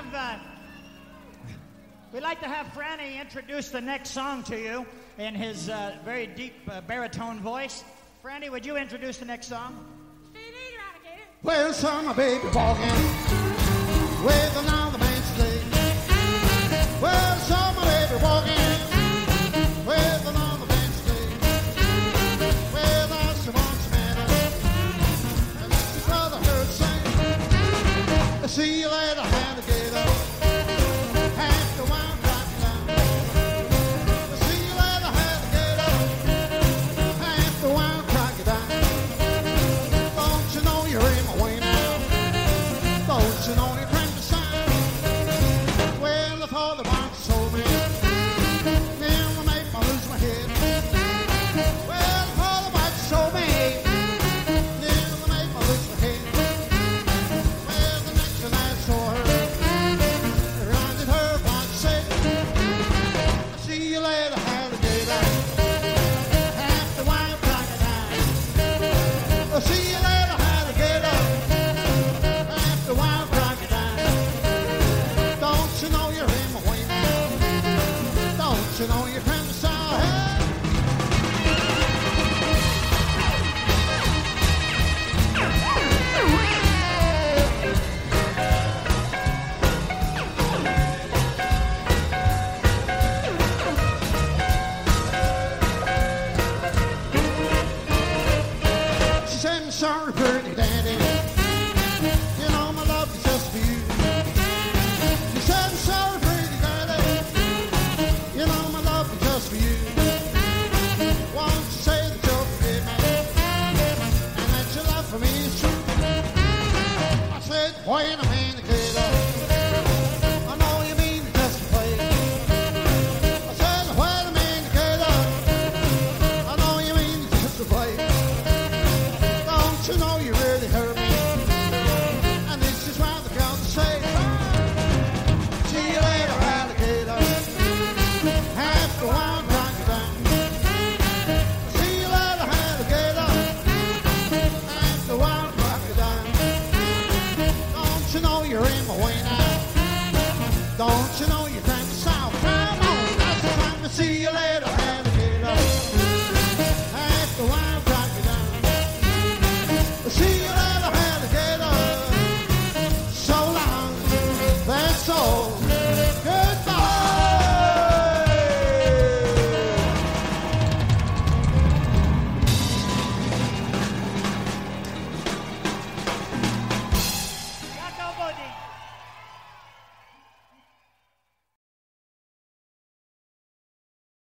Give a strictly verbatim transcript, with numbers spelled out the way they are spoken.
have uh, we'd like to have Franny introduce the next song to you in his uh, very deep uh, baritone voice. Franny, would you introduce the next song? Well, saw my baby walking with another man's slave. Well, saw my baby walking with another man's slave. Well, that's the one's matter, and that's his brother heard sing. See you later, alligator. Have to wind right down. See you later, alligator. Have to wind right down. Don't you know you're in my way now? Don't you know you're trying to sign? Well, I thought the box sold me. Then I make me lose my head. Well, I thought the box sold me. Then I make me lose my head. Well, the next time I saw her, I rounded her once said, see you later, alligator. Have to wind crocodile. See you later, alligator. Have to wind crocodile. Don't you know you're in my way now? Don't you know you're trying to solve it? She said, I'm sorry, pretty daddy. You know my love is just for you. She said, I'm sorry, pretty daddy. You know my love is just for you. Won't you say that you'll forgive me and that your love for me is true? I said, wait a minute, kid. I know you mean just to play. I said, wait a minute, kid. I know you mean just to play. Don't you know you're